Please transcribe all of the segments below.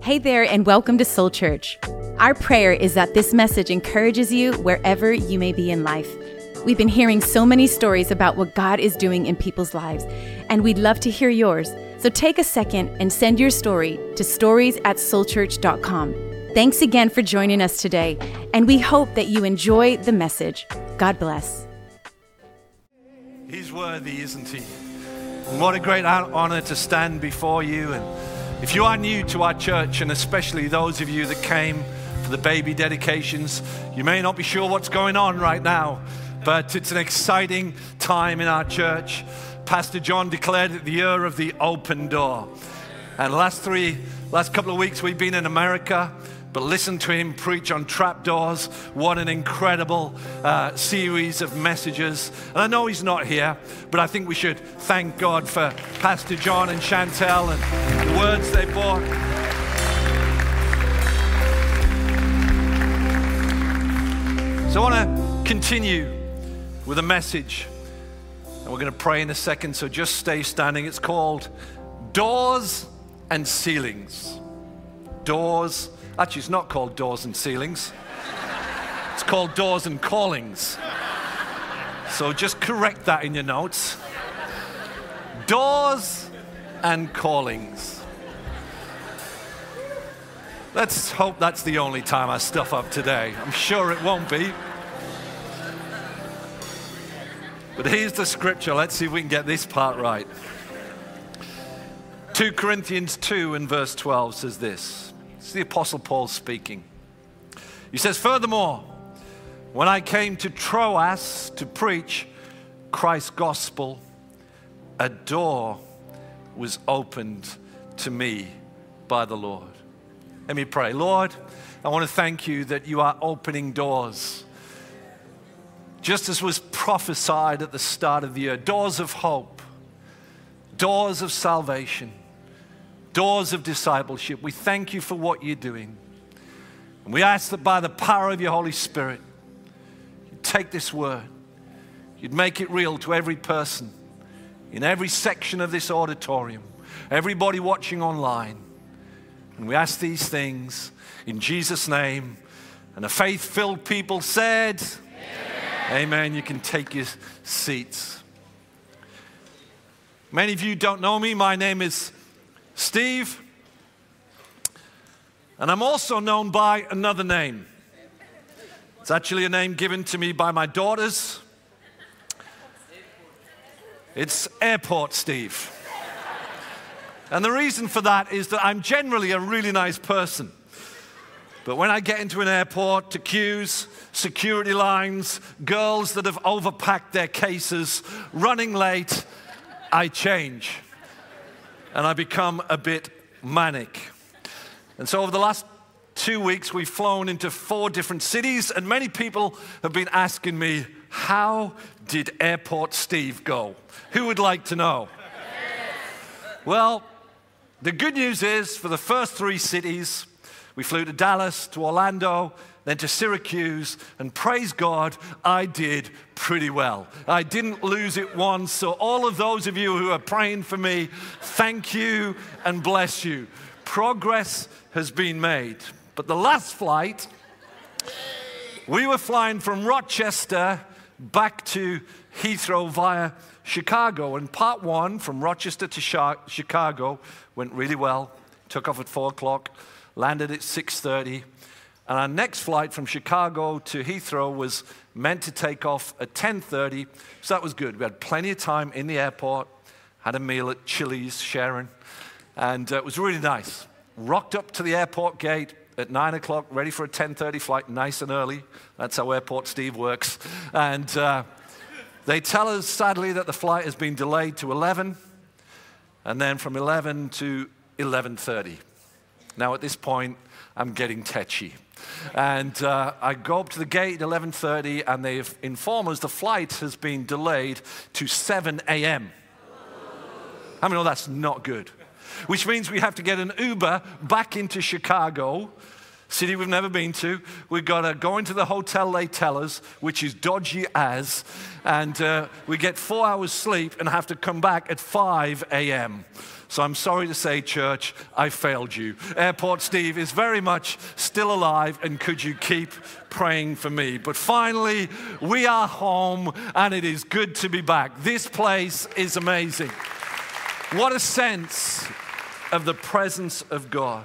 Hey there, and welcome to Soul Church. Our prayer is that this message encourages you wherever you may be in life. We've been hearing so many stories about what God is doing in people's lives, and we'd love to hear yours. So take a second and send your story to stories@soulchurch.com. Thanks again for joining us today, and we hope that you enjoy the message. God bless. He's worthy, isn't he? And what a great honor to stand before you. And if you are new to our church, and especially those of you that came for the baby dedications, you may not be sure what's going on right now, but it's an exciting time in our church. Pastor John declared it the year of the open door. And last couple of weeks we've been in America, but listen to him preach on trapdoors. What an incredible series of messages. And I know he's not here, but I think we should thank God for Pastor John and Chantel and the words they brought. So I want to continue with a message. And we're going to pray in a second, so just stay standing. It's called Doors and Ceilings. Doors. Actually, it's not called Doors and Ceilings. It's called Doors and Callings. So just correct that in your notes. Doors and Callings. Let's hope that's the only time I stuff up today. I'm sure it won't be. But here's the scripture. Let's see if we can get this part right. 2 Corinthians 2 and verse 12 says this. It's the Apostle Paul speaking. He says, furthermore, when I came to Troas to preach Christ's gospel, a door was opened to me by the Lord. Let me pray. Lord, I want to thank you that you are opening doors. Just as was prophesied at the start of the year, doors of hope, doors of salvation, doors of discipleship. We thank you for what you're doing. And we ask that by the power of your Holy Spirit, you'd take this word, you'd make it real to every person in every section of this auditorium, everybody watching online. And we ask these things in Jesus' name. And a faith-filled people said, Amen. Amen. You can take your seats. Many of you don't know me. My name is Steve, and I'm also known by another name. It's actually a name given to me by my daughters. It's Airport Steve. And the reason for that is that I'm generally a really nice person. But when I get into an airport, to queues, security lines, girls that have overpacked their cases, running late, I change. And I become a bit manic. And so over the last 2 weeks, we've flown into 4 different cities, and many people have been asking me, how did Airport Steve go? Who would like to know? Well, the good news is, for the first 3 cities, we flew to Dallas, to Orlando, then to Syracuse, and praise God, I did pretty well. I didn't lose it once, so all of those of you who are praying for me, thank you and bless you. Progress has been made. But the last flight, we were flying from Rochester back to Heathrow via Chicago, and part 1 from Rochester to Chicago went really well. Took off at 4 o'clock, landed at 6:30. And our next flight from Chicago to Heathrow was meant to take off at 10:30, so that was good. We had plenty of time in the airport, had a meal at Chili's, Sharon, and it was really nice. Rocked up to the airport gate at 9 o'clock, ready for a 10:30 flight, nice and early. That's how Airport Steve works. And they tell us, sadly, that the flight has been delayed to 11, and then from 11 to 11:30. Now, at this point, I'm getting tetchy. And I go up to the gate at 11:30, and they inform us the flight has been delayed to 7 a.m. How many know that's not good? Which means we have to get an Uber back into Chicago city we've never been to. We've got to go into the hotel they tell us, which is dodgy as, and we get 4 hours sleep and have to come back at 5 a.m. So I'm sorry to say, church, I failed you. Airport Steve is very much still alive, and could you keep praying for me? But finally, we are home, and it is good to be back. This place is amazing. What a sense of the presence of God.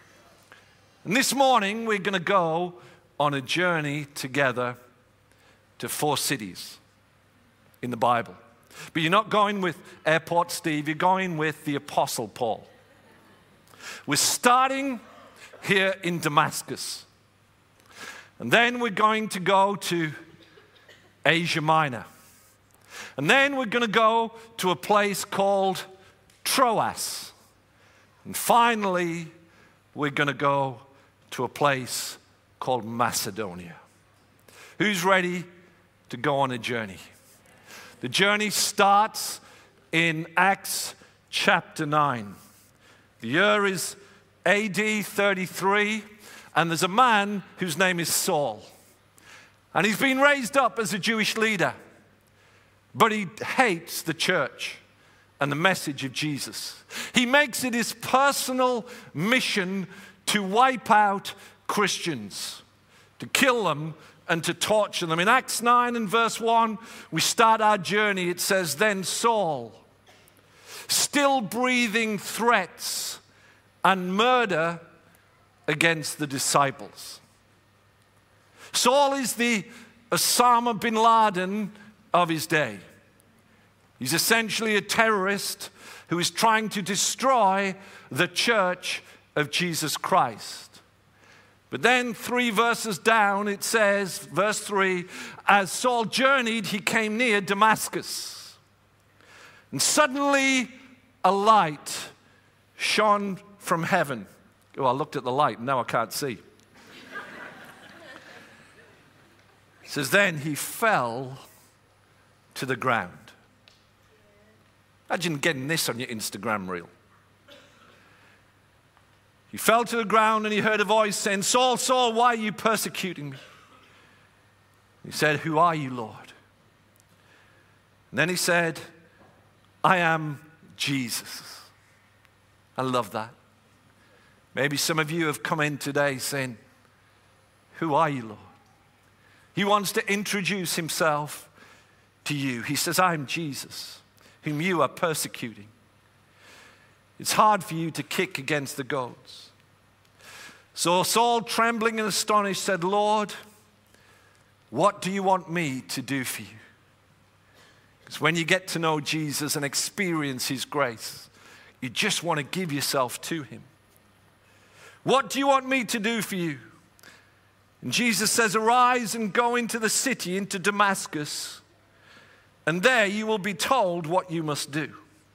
And this morning, we're going to go on a journey together to 4 cities in the Bible. But you're not going with Airport Steve, you're going with the Apostle Paul. We're starting here in Damascus. And then we're going to go to Asia Minor. And then we're going to go to a place called Troas. And finally, we're going to go to a place called Macedonia. Who's ready to go on a journey? The journey starts in Acts chapter 9. The year is AD 33, and there's a man whose name is Saul. And he's been raised up as a Jewish leader, but he hates the church and the message of Jesus. He makes it his personal mission to wipe out Christians, to kill them, and to torture them. In Acts 9 and verse 1, we start our journey. It says, then Saul, still breathing threats and murder against the disciples. Saul is the Osama bin Laden of his day. He's essentially a terrorist who is trying to destroy the church of Jesus Christ. But then 3 verses down, it says, verse 3, as Saul journeyed, he came near Damascus. And suddenly a light shone from heaven. Oh, I looked at the light, and now I can't see. It says, then he fell to the ground. Imagine getting this on your Instagram reel. He fell to the ground and he heard a voice saying, Saul, Saul, why are you persecuting me? He said, who are you, Lord? And then he said, I am Jesus. I love that. Maybe some of you have come in today saying, who are you, Lord? He wants to introduce himself to you. He says, I am Jesus, whom you are persecuting. It's hard for you to kick against the goads. So Saul, trembling and astonished, said, Lord, what do you want me to do for you? Because when you get to know Jesus and experience his grace, you just want to give yourself to him. What do you want me to do for you? And Jesus says, arise and go into the city, into Damascus, and there you will be told what you must do.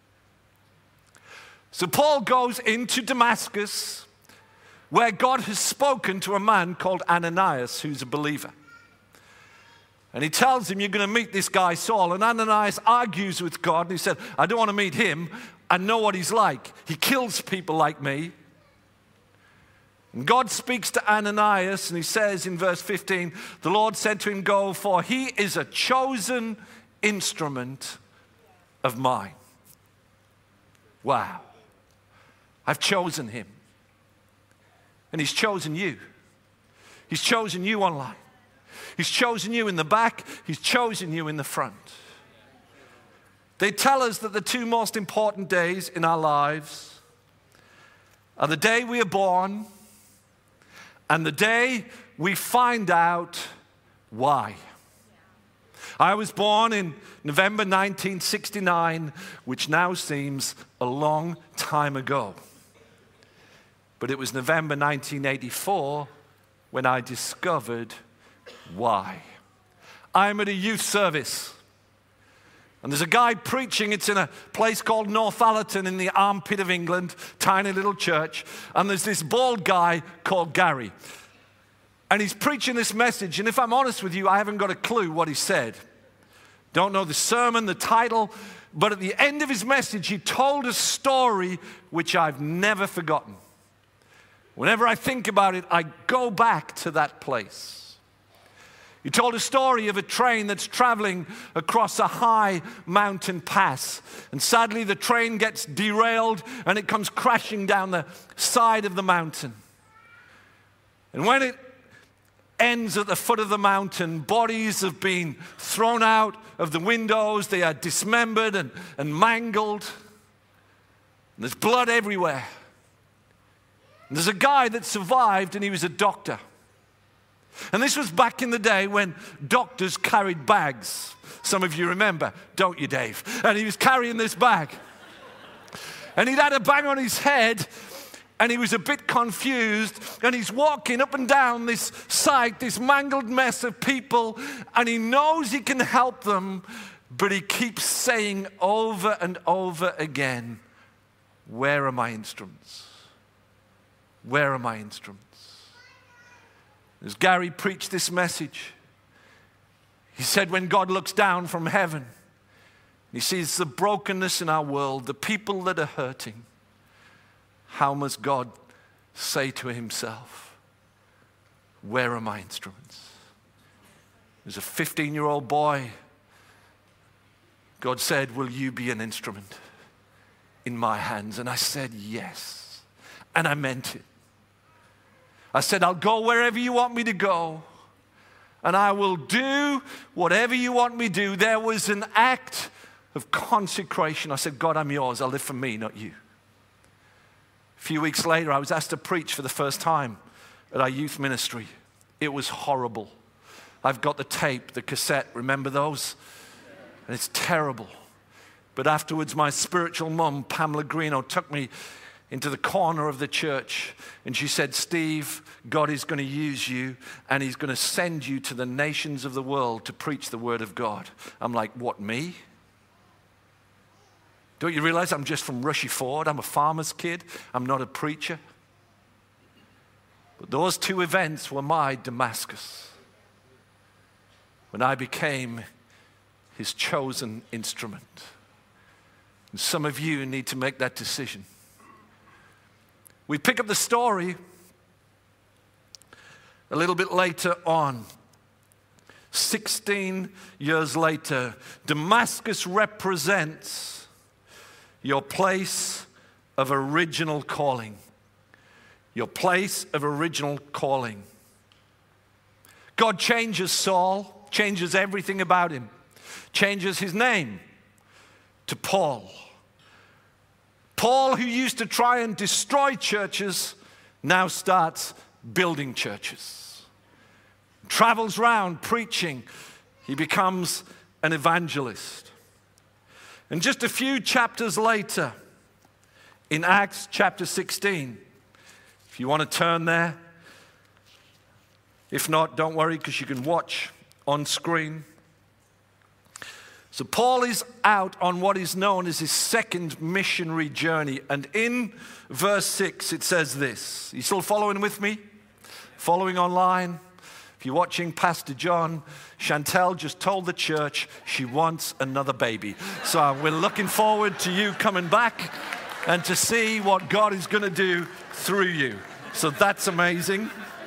So Paul goes into Damascus, where God has spoken to a man called Ananias, who's a believer. And he tells him, you're going to meet this guy Saul. And Ananias argues with God, and he said, I don't want to meet him. I know what he's like. He kills people like me. And God speaks to Ananias, and he says in verse 15, the Lord said to him, go, for he is a chosen instrument of mine. Wow. I've chosen him. And he's chosen you. He's chosen you online. He's chosen you in the back. He's chosen you in the front. They tell us that the 2 most important days in our lives are the day we are born and the day we find out why. I was born in November 1969, which now seems a long time ago. But it was November 1984 when I discovered why. I'm at a youth service. And there's a guy preaching. It's in a place called Northallerton in the armpit of England, tiny little church. And there's this bald guy called Gary. And he's preaching this message. And if I'm honest with you, I haven't got a clue what he said. Don't know the sermon, the title. But at the end of his message, he told a story which I've never forgotten. Whenever I think about it, I go back to that place. He told a story of a train that's traveling across a high mountain pass. And sadly, the train gets derailed and it comes crashing down the side of the mountain. And when it ends at the foot of the mountain, bodies have been thrown out of the windows. They are dismembered and mangled. And there's blood everywhere. And there's a guy that survived, and he was a doctor. And this was back in the day when doctors carried bags. Some of you remember, don't you, Dave? And he was carrying this bag. And he'd had a bang on his head, and he was a bit confused, and he's walking up and down this site, this mangled mess of people, and he knows he can help them, but he keeps saying over and over again, where are my instruments? Where are my instruments? As Gary preached this message, he said when God looks down from heaven, he sees the brokenness in our world, the people that are hurting, how must God say to himself, where are my instruments? As a 15-year-old boy, God said, will you be an instrument in my hands? And I said, yes. And I meant it. I said, I'll go wherever you want me to go, and I will do whatever you want me to do. There was an act of consecration. I said, God, I'm yours. I'll live for me, not you. A few weeks later, I was asked to preach for the first time at our youth ministry. It was horrible. I've got the tape, the cassette. Remember those? And it's terrible. But afterwards, my spiritual mom, Pamela Greeno, took me into the corner of the church, and she said, Steve, God is going to use you, and he's going to send you to the nations of the world to preach the word of God. I'm like, what, me? Don't you realize I'm just from Rushy Ford? I'm a farmer's kid. I'm not a preacher. But those two events were my Damascus, when I became his chosen instrument. And some of you need to make that decision. We pick up the story a little bit later on. 16 years later, Damascus represents your place of original calling. Your place of original calling. God changes Saul, changes everything about him, changes his name to Paul. Paul, who used to try and destroy churches, now starts building churches. Travels around preaching. He becomes an evangelist. And just a few chapters later, in Acts chapter 16, if you want to turn there, if not, don't worry, because you can watch on screen. So Paul is out on what is known as his second missionary journey. And in verse 6, it says this. Are you still following with me? Following online? If you're watching Pastor John, Chantel just told the church she wants another baby. So we're looking forward to you coming back and to see what God is going to do through you. So that's amazing.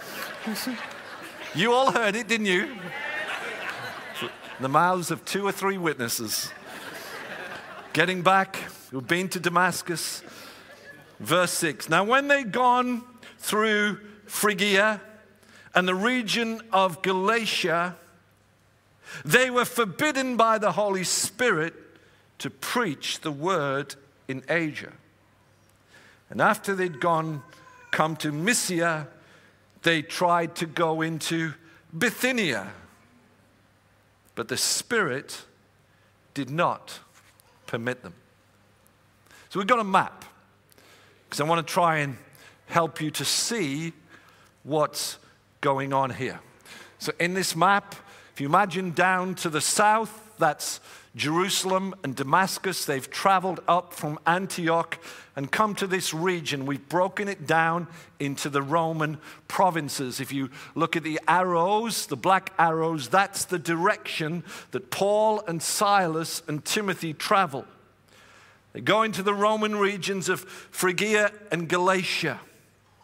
You all heard it, didn't you? The mouths of 2 or 3 witnesses. Getting back, we've been to Damascus. Verse 6. Now when they'd gone through Phrygia and the region of Galatia, they were forbidden by the Holy Spirit to preach the word in Asia. And after they'd come to Mysia, they tried to go into Bithynia. But the Spirit did not permit them. So we've got a map, because I want to try and help you to see what's going on here. So in this map, if you imagine down to the south, that's Jerusalem and Damascus. They've traveled up from Antioch and come to this region. We've broken it down into the Roman provinces. If you look at the arrows, the black arrows, that's the direction that Paul and Silas and Timothy travel. They go into the Roman regions of Phrygia and Galatia.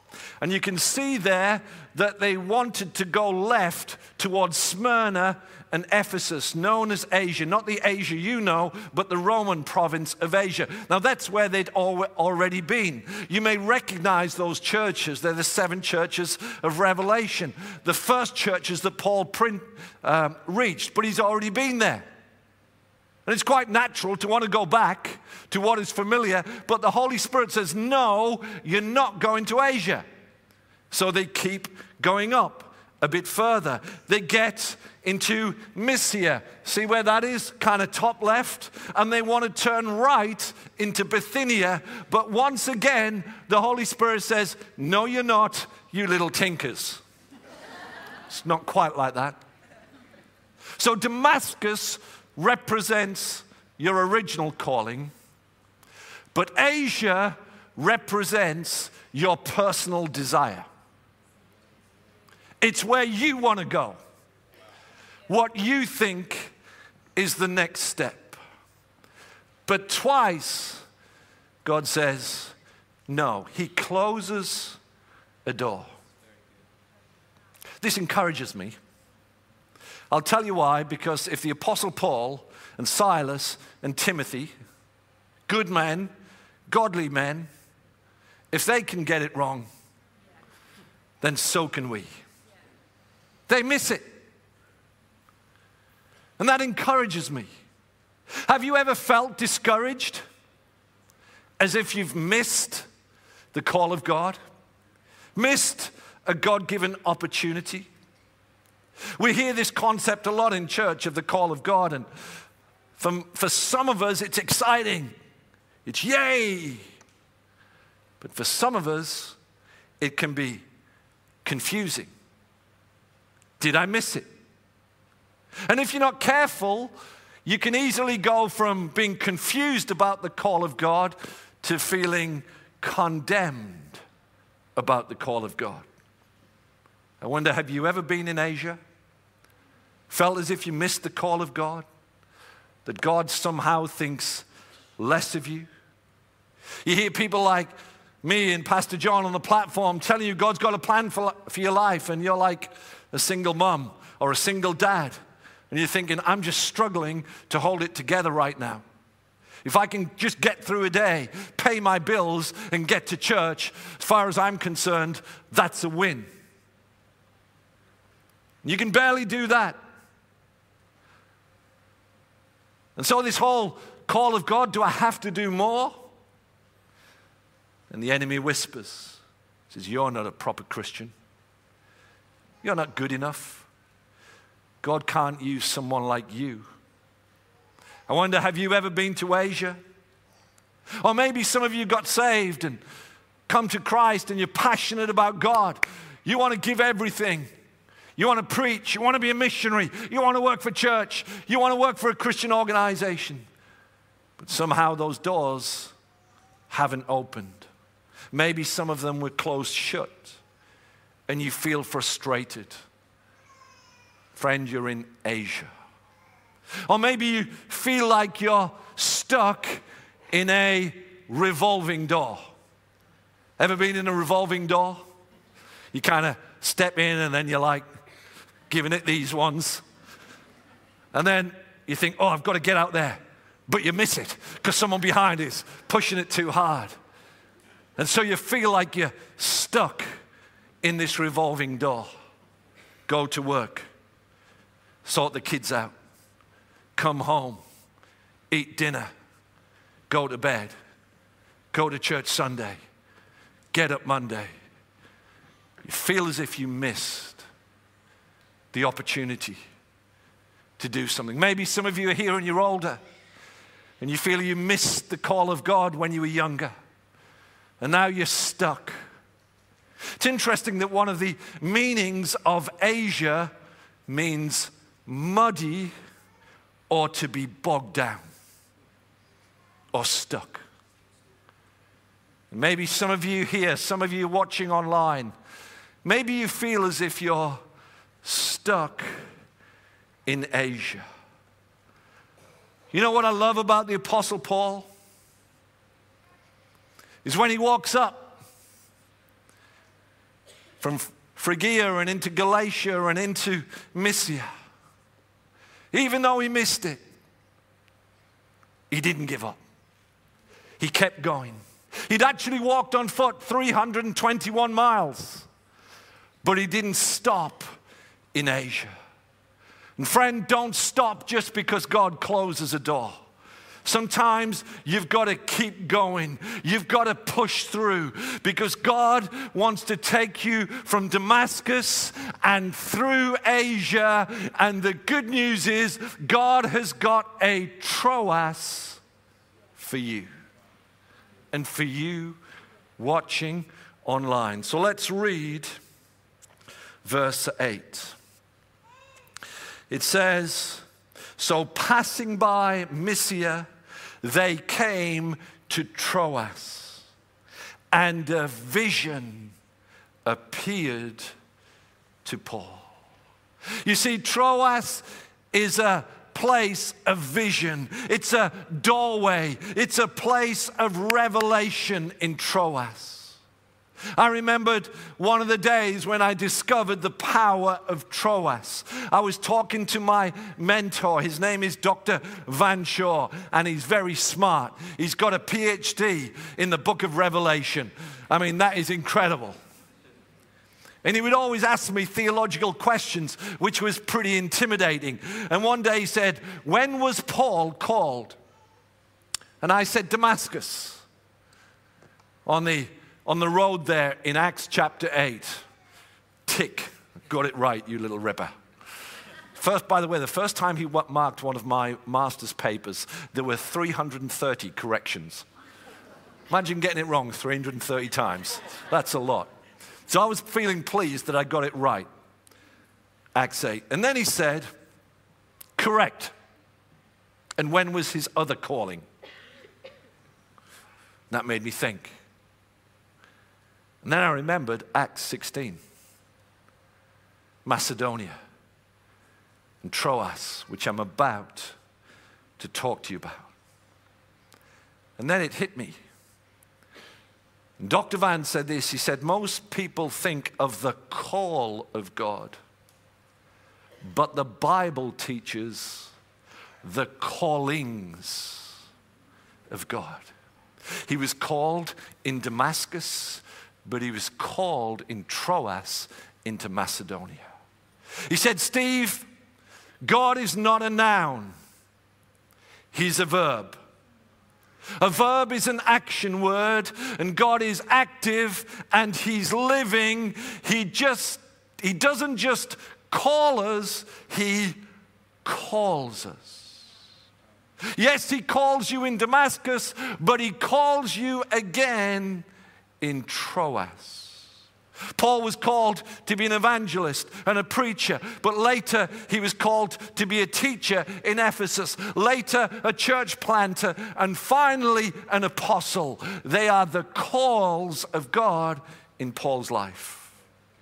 And you can see there that they wanted to go left towards Smyrna and Ephesus, known as Asia. Not the Asia you know, but the Roman province of Asia. Now that's where they'd already been. You may recognize those churches. They're the 7 churches of Revelation. The first churches that Paul reached, but he's already been there. And it's quite natural to want to go back to what is familiar, but the Holy Spirit says, no, you're not going to Asia. So they keep going up a bit further. They get into Mysia. See where that is? Kind of top left. And they want to turn right into Bithynia. But once again, the Holy Spirit says, no, you're not, you little tinkers. It's not quite like that. So Damascus represents your original calling, but Asia represents your personal desire. It's where you want to go. What you think is the next step. But twice, God says, no. He closes a door. This encourages me. I'll tell you why, because if the Apostle Paul and Silas and Timothy, good men, godly men, if they can get it wrong, then so can we. They miss it. And that encourages me. Have you ever felt discouraged? As if you've missed the call of God? Missed a God-given opportunity? We hear this concept a lot in church of the call of God, and for some of us it's exciting. It's yay. But for some of us it can be confusing. Did I miss it? And if you're not careful, you can easily go from being confused about the call of God to feeling condemned about the call of God. I wonder, have you ever been in Asia? Felt as if you missed the call of God? That God somehow thinks less of you? You hear people like me and Pastor John on the platform telling you God's got a plan for your life, and you're like a single mom or a single dad, and you're thinking, I'm just struggling to hold it together right now. If I can just get through a day, pay my bills, and get to church, as far as I'm concerned, that's a win. You can barely do that. And so this whole call of God, do I have to do more? And the enemy whispers, says, you're not a proper Christian. You're not good enough. God can't use someone like you. I wonder, have you ever been to Asia? Or maybe some of you got saved and come to Christ and you're passionate about God. You want to give everything. You want to preach. You want to be a missionary. You want to work for church. You want to work for a Christian organization. But somehow those doors haven't opened. Maybe some of them were closed shut and you feel frustrated. Friend, you're in Asia. Or maybe you feel like you're stuck in a revolving door. Ever been in a revolving door? You kind of step in and then you're like giving it these ones. And then you think, oh, I've got to get out there. But you miss it because someone behind is pushing it too hard. And so you feel like you're stuck in this revolving door. Go to work. Sort the kids out. Come home. Eat dinner. Go to bed. Go to church Sunday. Get up Monday. You feel as if you missed the opportunity to do something. Maybe some of you are here and you're older and you feel you missed the call of God when you were younger. And now you're stuck. It's interesting that one of the meanings of Asia means muddy or to be bogged down or stuck. Maybe some of you here, some of you watching online, maybe you feel as if you're stuck in Asia. You know what I love about the Apostle Paul? Is when he walks up, from Phrygia and into Galatia and into Mysia. Even though he missed it, he didn't give up. He kept going. He'd actually walked on foot 321 miles, but he didn't stop in Asia. And friend, don't stop just because God closes a door. Sometimes you've got to keep going. You've got to push through because God wants to take you from Damascus and through Asia. And the good news is God has got a Troas for you and for you watching online. So let's read verse 8. It says, so passing by Mysia, they came to Troas, and a vision appeared to Paul. You see, Troas is a place of vision. It's a doorway. It's a place of revelation in Troas. I remembered one of the days when I discovered the power of Troas. I was talking to my mentor. His name is Dr. Van Shaw, and he's very smart. He's got a PhD in the book of Revelation. I mean, that is incredible. And he would always ask me theological questions, which was pretty intimidating. And one day he said, when was Paul called? And I said, Damascus, on the road there in Acts chapter 8. Tick. Got it right, you little ripper. First, by the way, the first time he marked one of my master's papers, there were 330 corrections. Imagine getting it wrong 330 times. That's a lot. So I was feeling pleased that I got it right. Acts 8. And then he said, correct. And when was his other calling? That made me think. And then I remembered Acts 16, Macedonia and Troas, which I'm about to talk to you about. And then it hit me. And Dr. Van said this, he said, most people think of the call of God, but the Bible teaches the callings of God. He was called in Damascus, but he was called in Troas into Macedonia. He said, Steve, God is not a noun. He's a verb. A verb is an action word, and God is active and he's living. He doesn't just call us, he calls us. Yes, he calls you in Damascus, but he calls you again in Troas. Paul was called to be an evangelist and a preacher, but later he was called to be a teacher in Ephesus, later a church planter, and finally an apostle. They are the calls of God in Paul's life.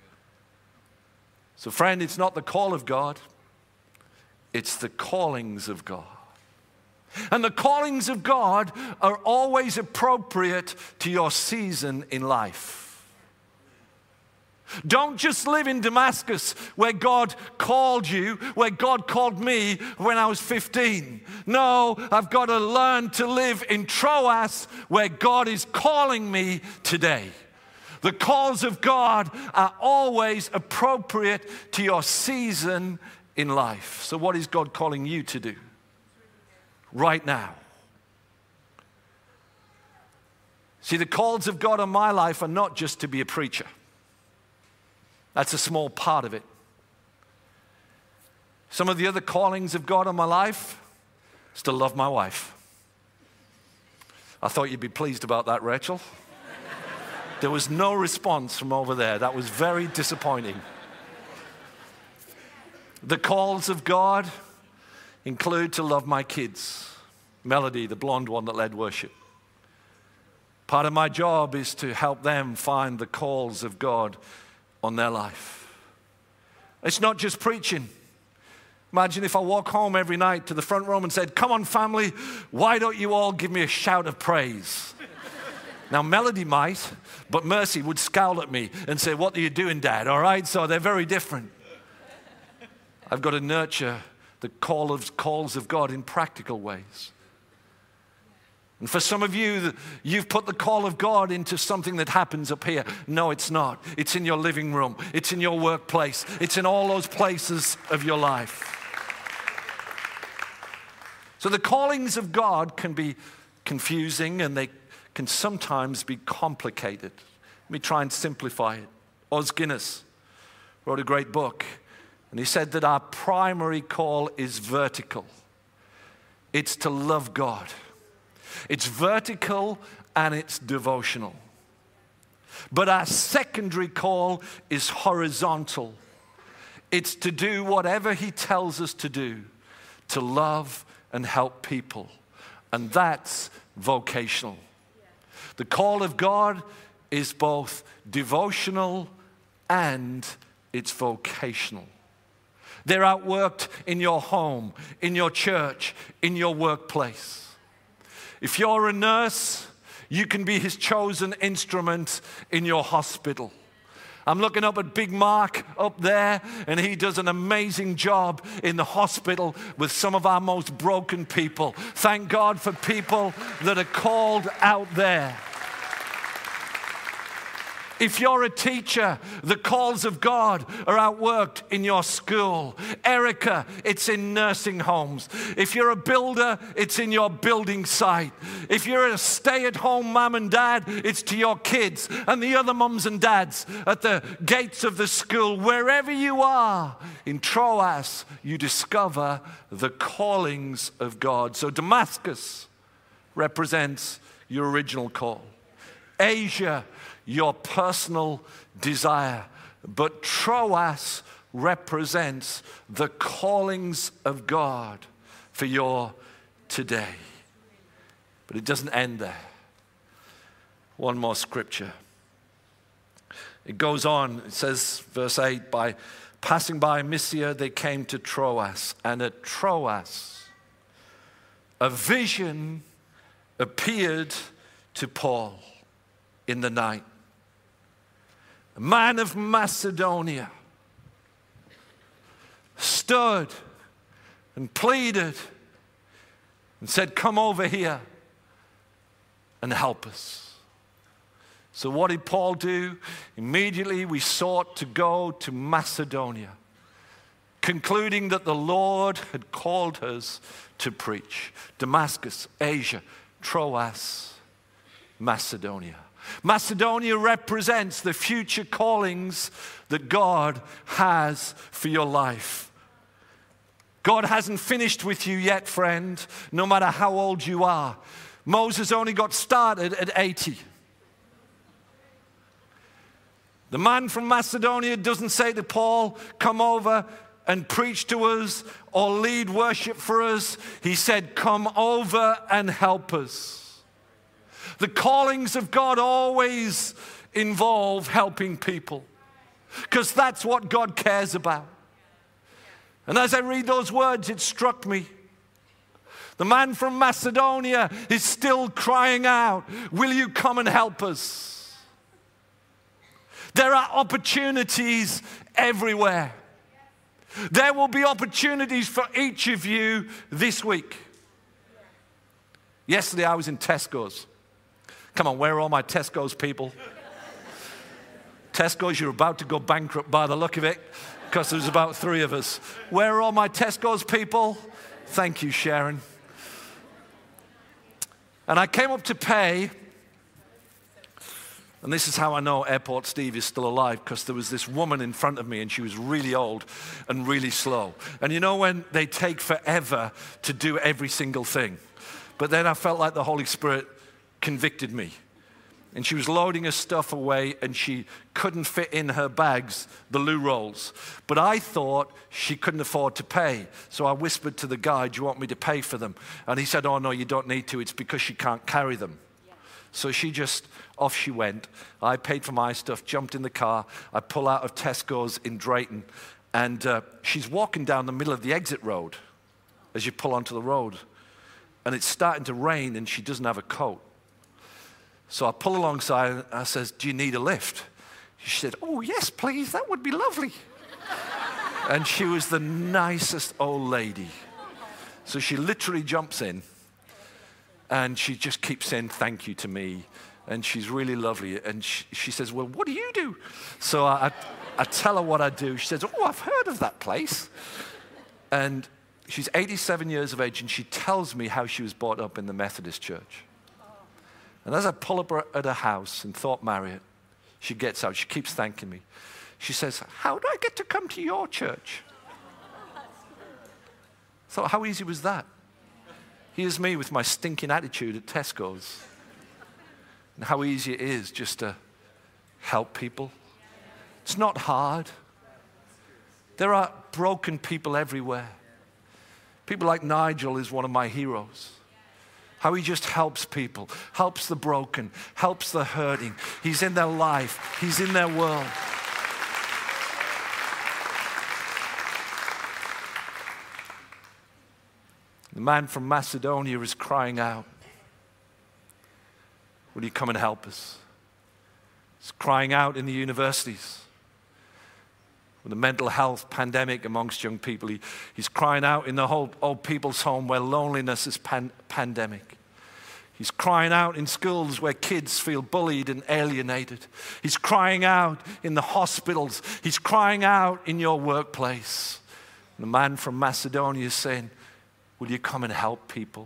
So friend, it's not the call of God, it's the callings of God. And the callings of God are always appropriate to your season in life. Don't just live in Damascus where God called you, where God called me when I was 15. No, I've got to learn to live in Troas where God is calling me today. The calls of God are always appropriate to your season in life. So what is God calling you to do right now? See, the calls of God on my life are not just to be a preacher. That's a small part of it. Some of the other callings of God on my life is to love my wife. I thought you'd be pleased about that, Rachel. There was no response from over there. That was very disappointing. The calls of God include to love my kids. Melody, the blonde one that led worship. Part of my job is to help them find the calls of God on their life. It's not just preaching. Imagine if I walk home every night to the front room and said, come on family, why don't you all give me a shout of praise? Now, Melody might, but Mercy would scowl at me and say, "What are you doing, Dad?" All right? So they're very different. I've got to nurture the calls of God in practical ways. And for some of you, you've put the call of God into something that happens up here. No, it's not. It's in your living room. It's in your workplace. It's in all those places of your life. So the callings of God can be confusing and they can sometimes be complicated. Let me try and simplify it. Os Guinness wrote a great book, and he said that our primary call is vertical. It's to love God. It's vertical and it's devotional. But our secondary call is horizontal. It's to do whatever he tells us to do, to love and help people. And that's vocational. The call of God is both devotional and it's vocational. They're outworked in your home, in your church, in your workplace. If you're a nurse, you can be his chosen instrument in your hospital. I'm looking up at Big Mark up there, and he does an amazing job in the hospital with some of our most broken people. Thank God for people that are called out there. If you're a teacher, the calls of God are outworked in your school. Erica, it's in nursing homes. If you're a builder, it's in your building site. If you're a stay-at-home mom and dad, it's to your kids and the other mums and dads at the gates of the school. Wherever you are in Troas, you discover the callings of God. So Damascus represents your original call. Asia, your personal desire. But Troas represents the callings of God for your today. But it doesn't end there. One more scripture. It goes on, it says, verse 8, by passing by Mysia, they came to Troas. And at Troas, a vision appeared to Paul in the night. A man of Macedonia stood and pleaded and said, "Come over here and help us." So what did Paul do? Immediately we sought to go to Macedonia, concluding that the Lord had called us to preach. Damascus, Asia, Troas, Macedonia. Macedonia represents the future callings that God has for your life. God hasn't finished with you yet, friend, no matter how old you are. Moses only got started at 80. The man from Macedonia doesn't say to Paul, "Come over and preach to us or lead worship for us." He said, "Come over and help us." The callings of God always involve helping people, because that's what God cares about. And as I read those words, it struck me. The man from Macedonia is still crying out, "Will you come and help us?" There are opportunities everywhere. There will be opportunities for each of you this week. Yesterday I was in Tesco's. Come on, where are all my Tesco's people? Tesco's, you're about to go bankrupt by the look of it, because there's about 3 of us. Where are all my Tesco's people? Thank you, Sharon. And I came up to pay, and this is how I know Airport Steve is still alive, because there was this woman in front of me, and she was really old and really slow. And you know when they take forever to do every single thing? But then I felt like the Holy Spirit convicted me. And she was loading her stuff away, and she couldn't fit in her bags the loo rolls. But I thought she couldn't afford to pay. So I whispered to the guy, "Do you want me to pay for them?" And he said, "Oh no, you don't need to. It's because she can't carry them." Yeah. So off she went. I paid for my stuff, jumped in the car. I pull out of Tesco's in Drayton, and she's walking down the middle of the exit road as you pull onto the road. And it's starting to rain, and she doesn't have a coat. So I pull alongside and I says, do you need a lift? She said, oh, yes, please, that would be lovely. And she was the nicest old lady. So she literally jumps in and she just keeps saying thank you to me. And she's really lovely. And she says, well, what do you do? So I tell her what I do. She says, oh, I've heard of that place. And she's 87 years of age, and she tells me how she was brought up in the Methodist church. And as I pull up at her house in Thorpe Marriott, she gets out. She keeps thanking me. She says, how do I get to come to your church? I thought, how easy was that? Here's me with my stinking attitude at Tesco's. And how easy it is just to help people. It's not hard. There are broken people everywhere. People like Nigel is one of my heroes. How he just helps people, helps the broken, helps the hurting. He's in their life. He's in their world. The man from Macedonia is crying out, will you come and help us? He's crying out in the universities. With the mental health pandemic amongst young people. He's crying out in the whole old people's home where loneliness is pandemic. He's crying out in schools where kids feel bullied and alienated. He's crying out in the hospitals. He's crying out in your workplace. And the man from Macedonia is saying, will you come and help people?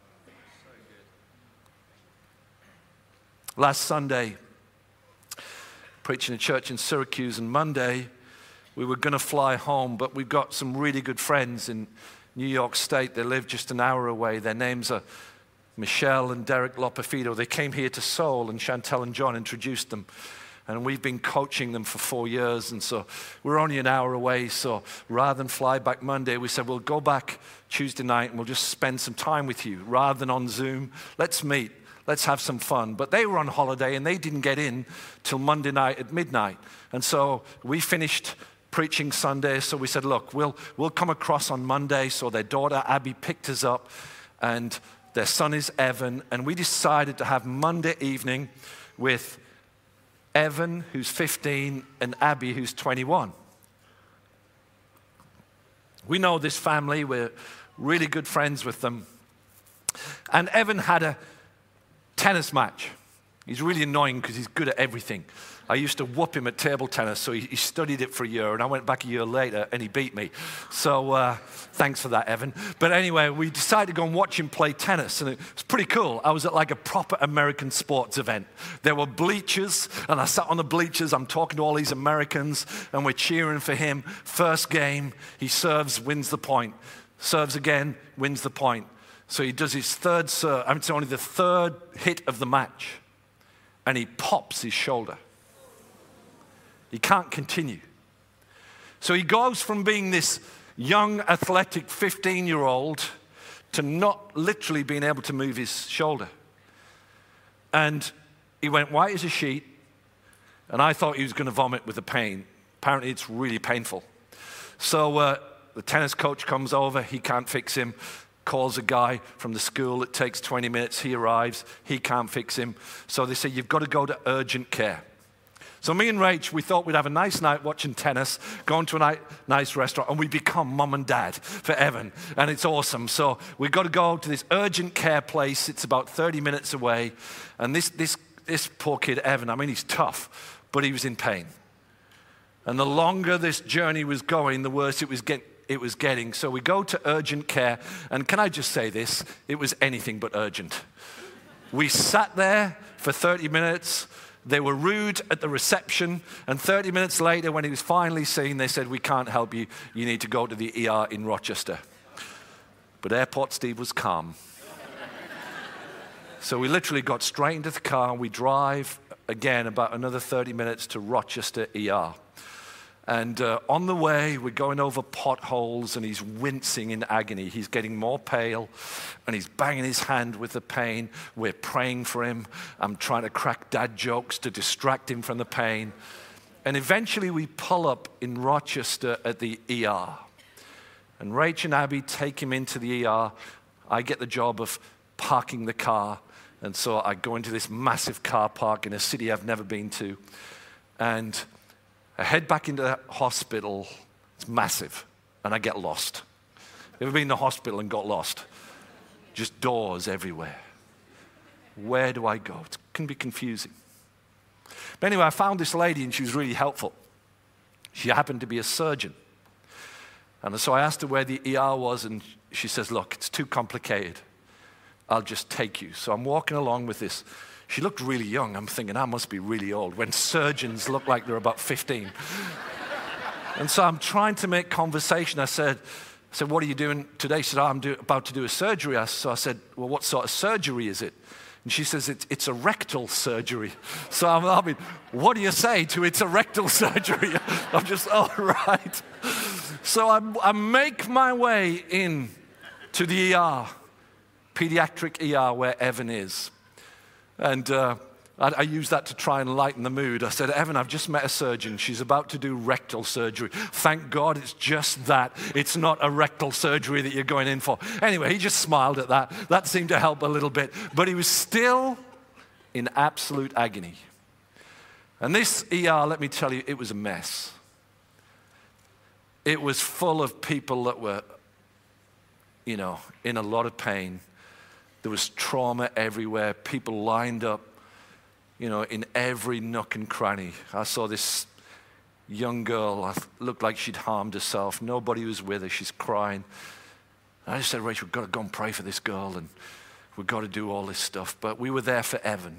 Last Sunday, preaching a church in Syracuse, and Monday, we were going to fly home, but we've got some really good friends in New York State. They live just an hour away. Their names are Michelle and Derek Lopafido. They came here to Seoul, and Chantel and John introduced them. And we've been coaching them for 4 years, and so we're only an hour away. So rather than fly back Monday, we said, we'll go back Tuesday night, and we'll just spend some time with you. Rather than on Zoom, let's meet. Let's have some fun. But they were on holiday, and they didn't get in till Monday night at midnight. And so we finished preaching Sunday, so we said, look, we'll come across on Monday. So their daughter Abby picked us up, and their son is Evan, and we decided to have Monday evening with Evan, who's 15, and Abby, who's 21. We know this family. We're really good friends with them. And Evan had a tennis match. He's really annoying because he's good at everything. I used to whoop him at table tennis, so he studied it for a year, and I went back a year later, and he beat me. So thanks for that, Evan. But anyway, we decided to go and watch him play tennis, and it was pretty cool. I was at like a proper American sports event. There were bleachers, and I sat on the bleachers. I'm talking to all these Americans, and we're cheering for him. First game, he serves, wins the point. Serves again, wins the point. So he does his third serve. I mean, it's only the third hit of the match, and he pops his shoulder. He can't continue. So he goes from being this young, athletic 15-year-old to not literally being able to move his shoulder. And he went white as a sheet, and I thought he was going to vomit with the pain. Apparently, it's really painful. So the tennis coach comes over. He can't fix him. Calls a guy from the school. It takes 20 minutes. He arrives. He can't fix him. So they say, you've got to go to urgent care. So me and Rach, we thought we'd have a nice night watching tennis, going to a nice restaurant, and we become mom and dad for Evan, and it's awesome. So we've got to go to this urgent care place. It's about 30 minutes away, and this poor kid, Evan, I mean, he's tough, but he was in pain. And the longer this journey was going, the worse it was getting. So we go to urgent care, and can I just say this? It was anything but urgent. We sat there for 30 minutes. They were rude at the reception, and 30 minutes later, when he was finally seen, they said, we can't help you. You need to go to the ER in Rochester. But Airport Steve was calm. So we literally got straight into the car, and we drive, again, about another 30 minutes to Rochester ER. And on the way, we're going over potholes, and he's wincing in agony. He's getting more pale, and he's banging his hand with the pain. We're praying for him. I'm trying to crack dad jokes to distract him from the pain. And eventually, we pull up in Rochester at the ER. And Rach and Abby take him into the ER. I get the job of parking the car And so I go into this massive car park in a city I've never been to, and I head back into the hospital. It's massive, and I get lost. Ever been in the hospital and got lost? Just doors everywhere. Where do I go? It can be confusing. But anyway, I found this lady, and she was really helpful. She happened to be a surgeon. And so I asked her where the ER was, and she says, look, it's too complicated. I'll just take you. So I'm walking along with this. She looked really young. I'm thinking, I must be really old, when surgeons look like they're about 15. And so I'm trying to make conversation. I said, what are you doing today? She said, I'm about to do a surgery. So I said, well, what sort of surgery is it? And she says, it's a rectal surgery. So I mean, what do you say to it's a rectal surgery? I'm just, all right. So I make my way in to the ER, pediatric ER where Evan is. And I use that to try and lighten the mood. I said, Evan, I've just met a surgeon. She's about to do rectal surgery. Thank God it's just that. It's not a rectal surgery that you're going in for. Anyway, he just smiled at that. That seemed to help a little bit. But he was still in absolute agony. And this ER, let me tell you, it was a mess. It was full of people that were, in a lot of pain. There was trauma everywhere. People lined up, in every nook and cranny. I saw this young girl, looked like she'd harmed herself. Nobody was with her. She's crying. And I just said, Rachel, we've got to go and pray for this girl, and we've got to do all this stuff. But we were there for Evan.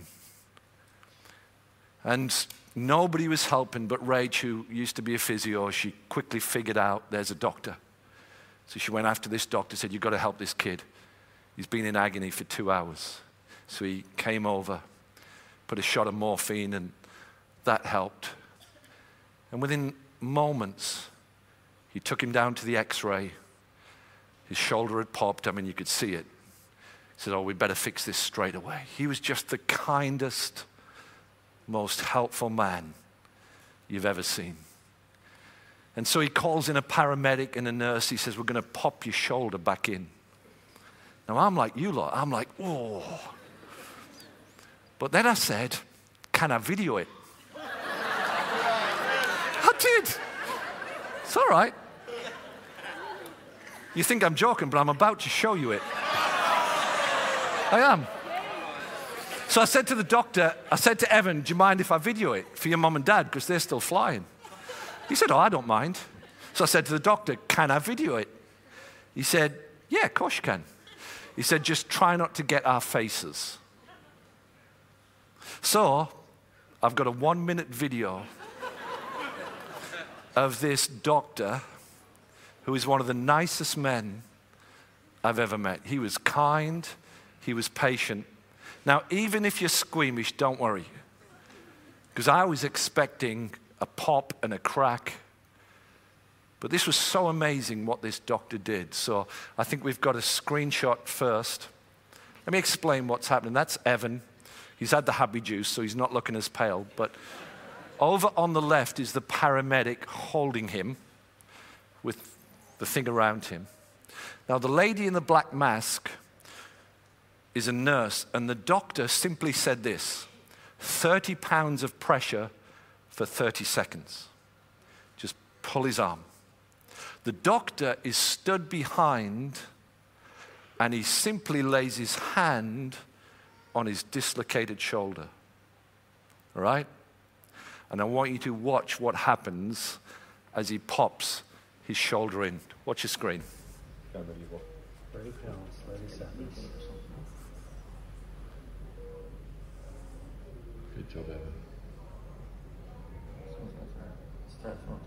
And nobody was helping but Rachel, who used to be a physio. She quickly figured out there's a doctor. So she went after this doctor, said, you've got to help this kid. He's been in agony for 2 hours. So he came over, put a shot of morphine, and that helped. And within moments, he took him down to the x-ray. His shoulder had popped. I mean, you could see it. He said, we'd better fix this straight away. He was just the kindest, most helpful man you've ever seen. And so he calls in a paramedic and a nurse. He says, we're going to pop your shoulder back in. Now, I'm like you lot. I'm like, oh. But then I said, can I video it? I did. It's all right. You think I'm joking, but I'm about to show you it. I am. So I said to the doctor, I said to Evan, do you mind if I video it for your mom and dad, because they're still flying? He said, I don't mind. So I said to the doctor, can I video it? He said, yeah, of course you can. He said, just try not to get our faces. So I've got a 1-minute video of this doctor who is one of the nicest men I've ever met. He was kind, he was patient. Now, even if you're squeamish, don't worry, because I was expecting a pop and a crack. But this was so amazing what this doctor did. So I think we've got a screenshot first. Let me explain what's happening. That's Evan. He's had the happy juice, so he's not looking as pale. But over on the left is the paramedic holding him with the thing around him. Now, the lady in the black mask is a nurse, and the doctor simply said this: 30 pounds of pressure for 30 seconds. Just pull his arm. The doctor is stood behind, and he simply lays his hand on his dislocated shoulder. All right? And I want you to watch what happens as he pops his shoulder in. Watch your screen. 30 pounds, 30 seconds. Good job, Evan. Start from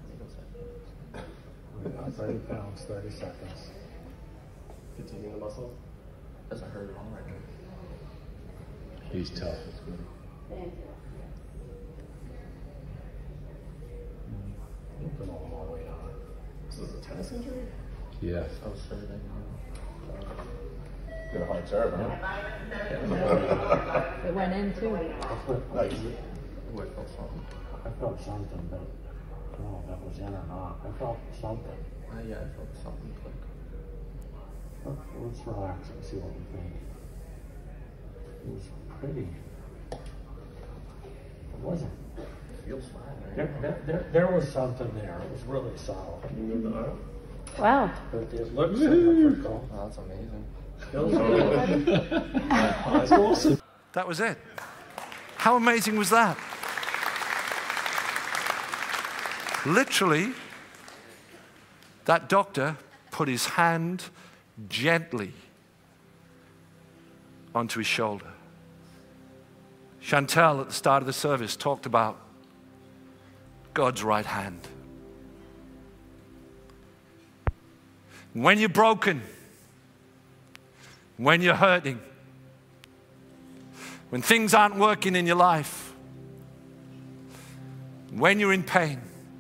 30 pounds, 30 seconds. Continue the muscle. Doesn't hurt at all right now. He's tough. Put all my weight on. This is a tennis injury? Yeah. Oh, sure they Got a hard serve, huh? It went in too. Nice. I felt something, but I don't know if that was in or not. I felt something. Yeah, I felt something click. Let's relax and see what we think. It was pretty. It wasn't. Feels fine, right? There was something there. It was really subtle. Can you move the arm? Wow. But it looked symmetrical. Oh, that's amazing. Feels good. That's awesome. That was it. How amazing was that? Literally, that doctor put his hand gently onto his shoulder. Chantel at the start of the service talked about God's right hand. When you're broken, when you're hurting, when things aren't working in your life, when you're in pain,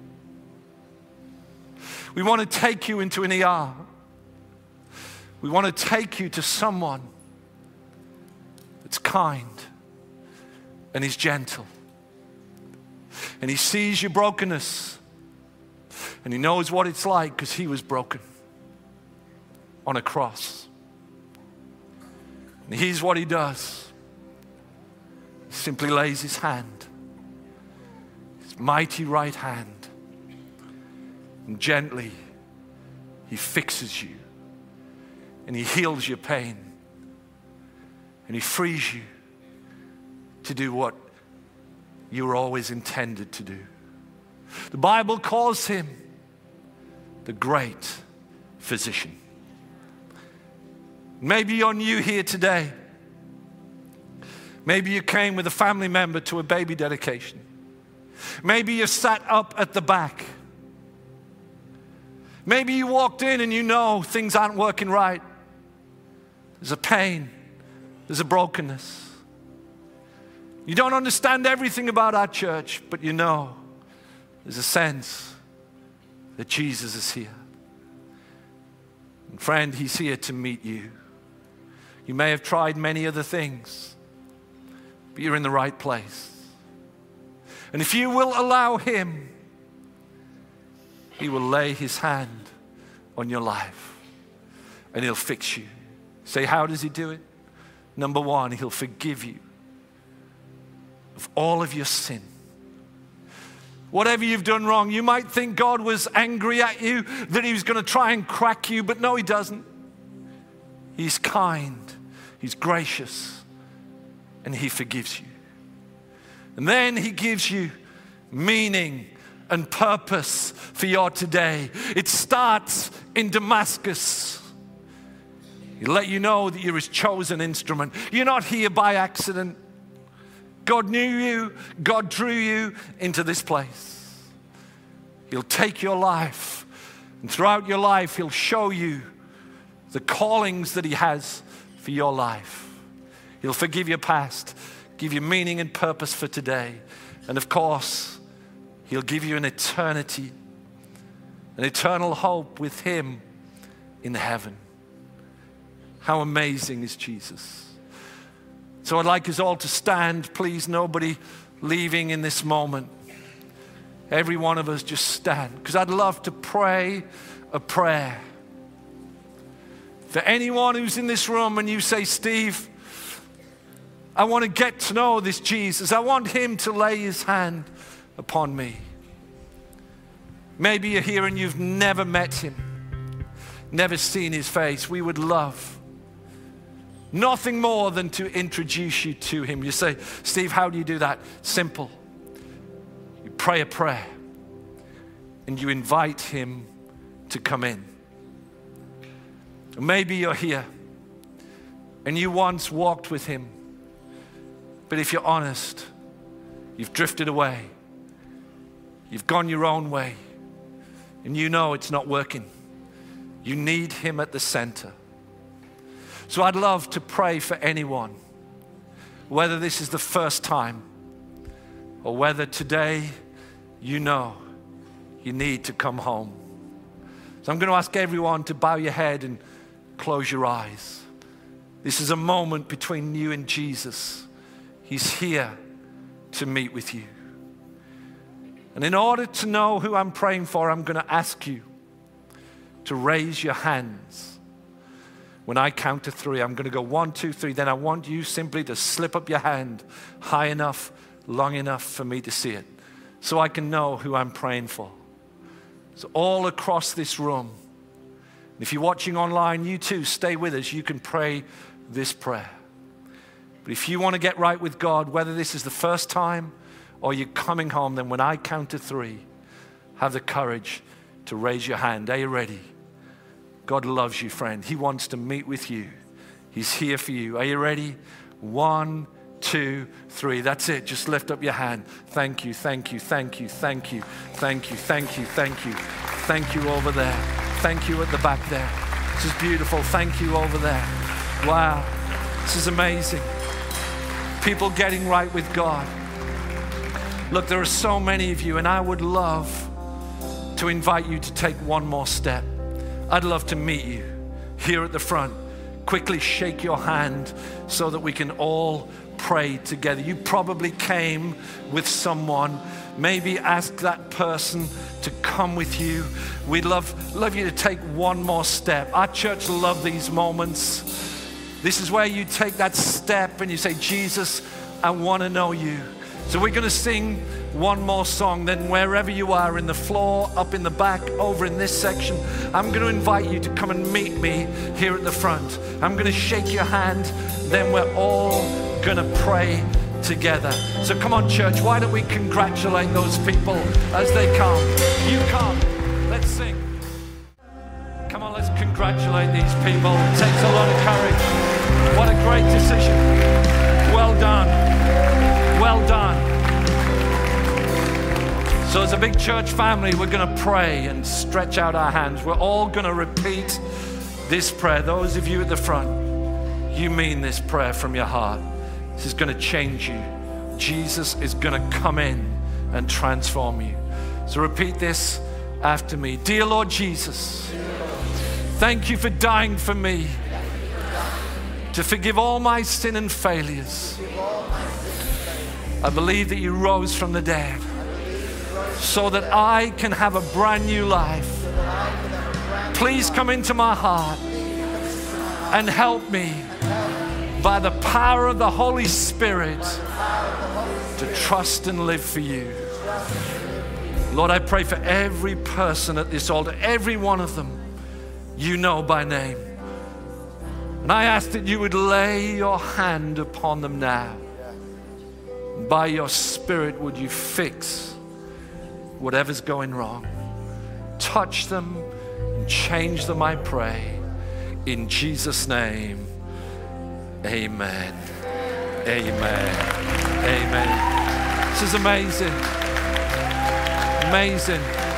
we want to take you into an ER. We want to take you to someone that's kind and he's gentle. And he sees your brokenness and he knows what it's like because he was broken on a cross. And here's what he does. He simply lays his hand, his mighty right hand, and gently he fixes you and he heals your pain and he frees you to do what you were always intended to do. The Bible calls him the great physician. Maybe you're new here today. Maybe you came with a family member to a baby dedication. Maybe you sat up at the back. Maybe you walked in and you know things aren't working right. There's a pain. There's a brokenness. You don't understand everything about our church, but you know there's a sense that Jesus is here. And friend, he's here to meet you. You may have tried many other things, but you're in the right place. And if you will allow him, he will lay his hand on your life and he'll fix you. Say, how does he do it? Number one, he'll forgive you of all of your sin. Whatever you've done wrong, you might think God was angry at you, that he was going to try and crack you, but no, he doesn't. He's kind, he's gracious, and he forgives you. And then he gives you meaning and purpose for your today. It starts in Damascus. He'll let you know that you're his chosen instrument. You're not here by accident. God knew you. God drew you into this place. He'll take your life, and throughout your life, he'll show you the callings that he has for your life. He'll forgive your past, give you meaning and purpose for today. And of course, he'll give you an eternity, an eternal hope with him in heaven. How amazing is Jesus? So I'd like us all to stand. Please, nobody leaving in this moment. Every one of us just stand, because I'd love to pray a prayer. For anyone who's in this room and you say, Steve, I want to get to know this Jesus. I want him to lay his hand upon me. Maybe you're here and you've never met him, never seen his face. We would love nothing more than to introduce you to him. You say, Steve, how do you do that? Simple. You pray a prayer and you invite him to come in. Maybe you're here and you once walked with him, but if you're honest, you've drifted away. You've gone your own way and you know it's not working. You need him at the center. So I'd love to pray for anyone, whether this is the first time or whether today you know you need to come home. So I'm going to ask everyone to bow your head and close your eyes. This is a moment between you and Jesus. He's here to meet with you. And in order to know who I'm praying for, I'm going to ask you to raise your hands. When I count to 3, I'm going to go 1, 2, 3. Then I want you simply to slip up your hand high enough, long enough for me to see it, so I can know who I'm praying for. So all across this room, if you're watching online, you too, stay with us. You can pray this prayer. But if you want to get right with God, whether this is the first time or you're coming home, then when I count to 3, have the courage to raise your hand. Are you ready? God loves you, friend. He wants to meet with you. He's here for you. Are you ready? 1, 2, 3. That's it. Just lift up your hand. Thank you, thank you, thank you, thank you, thank you, thank you, thank you. Thank you over there. Thank you at the back there. This is beautiful. Thank you over there. Wow. This is amazing. People getting right with God. Look, there are so many of you, and I would love to invite you to take one more step. I'd love to meet you here at the front. Quickly shake your hand so that we can all pray together. You probably came with someone. Maybe ask that person to come with you. We'd love you to take one more step. Our church loves these moments. This is where you take that step and you say, Jesus, I want to know you. So we're going to sing one more song. Then wherever you are, in the floor, up in the back, over in this section, I'm going to invite you to come and meet me here at the front. I'm going to shake your hand. Then we're all going to pray together. So come on, church, why don't we congratulate those people as they come? You come. Let's sing. Come on, let's congratulate these people. It takes a lot of courage. What a great decision. Well done. Well done. So as a big church family, we're going to pray and stretch out our hands. We're all going to repeat this prayer. Those of you at the front, you mean this prayer from your heart. This is going to change you. Jesus is going to come in and transform you. So repeat this after me. Dear Lord Jesus, thank you for dying for me to forgive all my sin and failures. I believe that you rose from the dead so that I can have a brand new life. Please come into my heart and help me by the power of the Holy Spirit to trust and live for you. Lord, I pray for every person at this altar, every one of them you know by name. And I ask that you would lay your hand upon them now. By your Spirit, would you fix whatever's going wrong? Touch them and change them, I pray. In Jesus' name, amen. Amen. Amen. This is amazing. Amazing.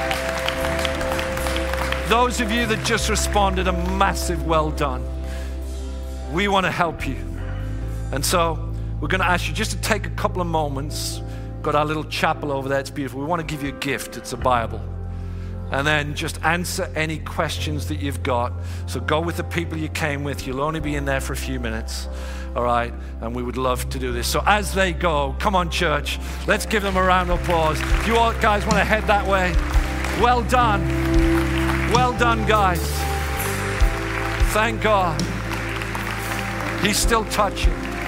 Those of you that just responded, a massive well done. We want to help you. And so we're going to ask you just to take a couple of moments. Got our little chapel over there. It's beautiful. We want to give you a gift. It's a Bible. And then just answer any questions that you've got. So go with the people you came with. You'll only be in there for a few minutes. All right? And we would love to do this. So as they go, come on, church. Let's give them a round of applause. If you all guys want to head that way, well done. Well done, guys. Thank God. He's still touching.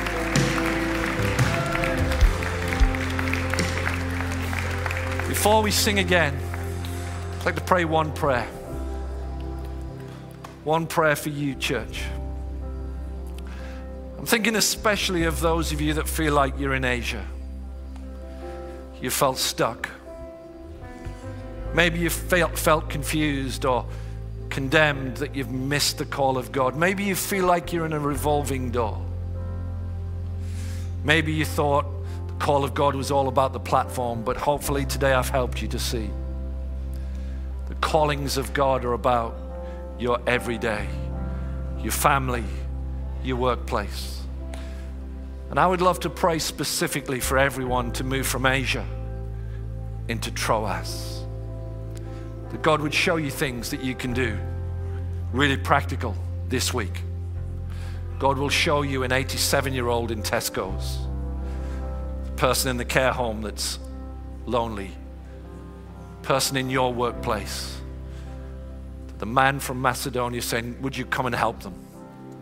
Before we sing again, I'd like to pray one prayer. One prayer for you, church. I'm thinking especially of those of you that feel like you're in Asia. You felt stuck. Maybe you felt confused or condemned that you've missed the call of God. Maybe you feel like you're in a revolving door. Maybe you thought the call of God was all about the platform, but hopefully today I've helped you to see the callings of God are about your everyday, your family, your workplace. And I would love to pray specifically for everyone to move from Asia into Troas. That God would show you things that you can do, really practical this week. God will show you an 87-year-old in Tesco's, the person in the care home that's lonely, person in your workplace, the man from Macedonia saying, would you come and help them?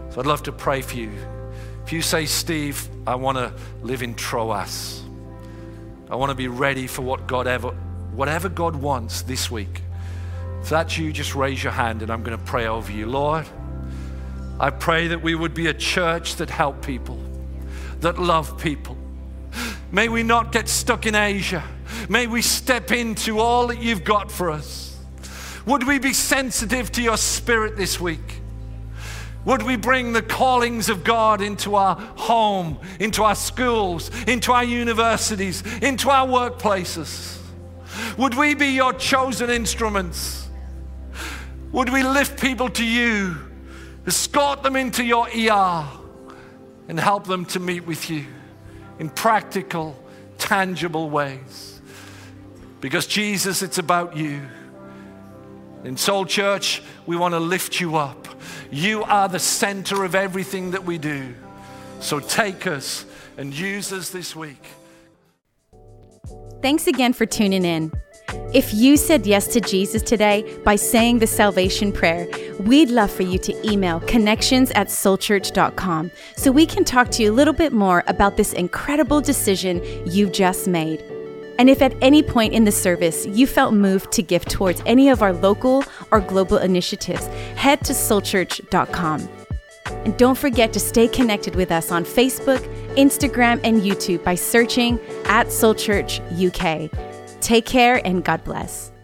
So I'd love to pray for you. If you say, Steve, I want to live in Troas. I want to be ready for whatever God wants this week. If that's you, just raise your hand and I'm going to pray over you. Lord, I pray that we would be a church that help people, that love people. May we not get stuck in Asia. May we step into all that you've got for us. Would we be sensitive to your Spirit this week? Would we bring the callings of God into our home, into our schools, into our universities, into our workplaces? Would we be your chosen instruments? Would we lift people to you, escort them into your ER, and help them to meet with you in practical, tangible ways? Because Jesus, it's about you. In Soul Church, we want to lift you up. You are the center of everything that we do. So take us and use us this week. Thanks again for tuning in. If you said yes to Jesus today by saying the salvation prayer, we'd love for you to email connections@soulchurch.com so we can talk to you a little bit more about this incredible decision you've just made. And if at any point in the service you felt moved to give towards any of our local or global initiatives, head to soulchurch.com. And don't forget to stay connected with us on Facebook, Instagram, and YouTube by searching @SoulChurchUK. Take care and God bless.